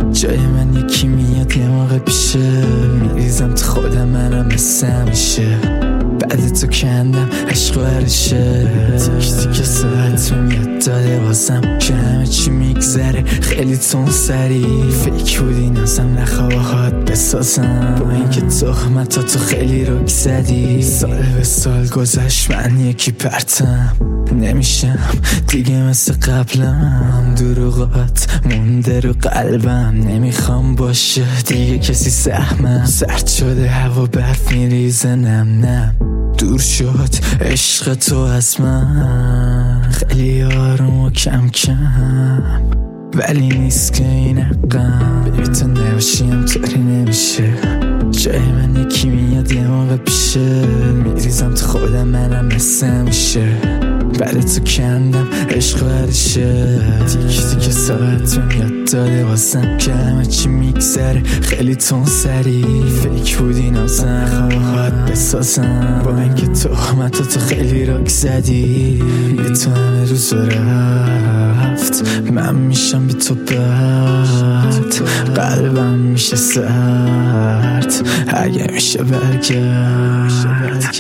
جای من یکی میاد یه موقع پیشه، میریزم تو خودم منم مثل همیشه. بعد تو کندم عشق و عرشه، تیک تیک ساعت میاد داده واسم که همه چی میگذره خیلی تون سری. فیک بودی نازم نخواهات بسازم، با اینکه تهمت تو خیلی رک زدی. سال به سال گذشت من یکی پرتم نمیشم دیگه مثل قبلم. دروغات مونده رو قلبم، نمیخوام باشه دیگه کسی سهمم. سرد شده هوا برف میریزه نم نم، دور شد عشق تو از من. خیلی آروم و کم کم ولی نیست که این حقم. بیبی تو نباشیم طوری نمیشه، جای من یکی میاد یه موقع پیشه، میریزم تو خودم منم مثل همیشه. بعد تو کندم عشق و عرشه، تیک تیک ساعت میاد داده واسم که همه چی میگذره خیلی تون سری. فیک بودی نازم نخواهات بسازم، با اینکه تهمت تو خیلی رک زدی. به تو همه روز رفت من میشم بی تو بد، قلبم میشه سرد اگه میشه برگرد.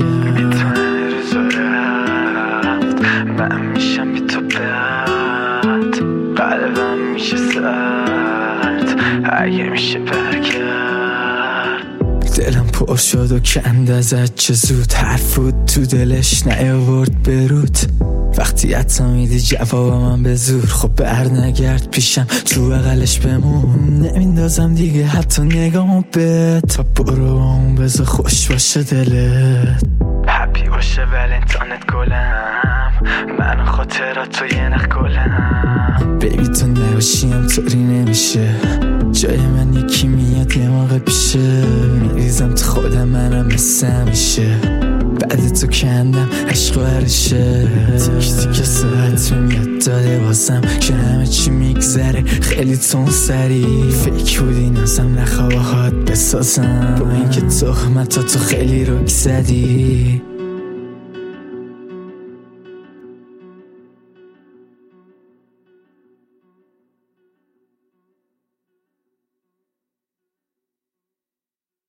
من میشم بی تو بد، قلبم میشه سرد اگه میشه برگرد. دلم پر شد و کند ازت چه زود، حرفود تو دلش نیاورد برود. وقتی حتی میدی جواب من به زور، خب بر نگرد پیشم تو بغلش بمون. نمیندازم دیگه حتی نگامو به تا برو اون بذار خوش باشه دلت، هپی باشه ولنتانت گلم، من خاطرات تو یه نخ گلم. بیبی تو نباشیم طوری نمیشه، جای من یکی میاد یه موقع پیشه، میریزم تو خودم منم مثل همیشه. بعد تو کندم عشق و عرشه، تیک تیک ساعت میاد داده واسم که همه چی میگذره خیلی تون سری. فیک بودی نازم نخواهات بسازم، با اینکه تهمت تو خیلی رک زدی.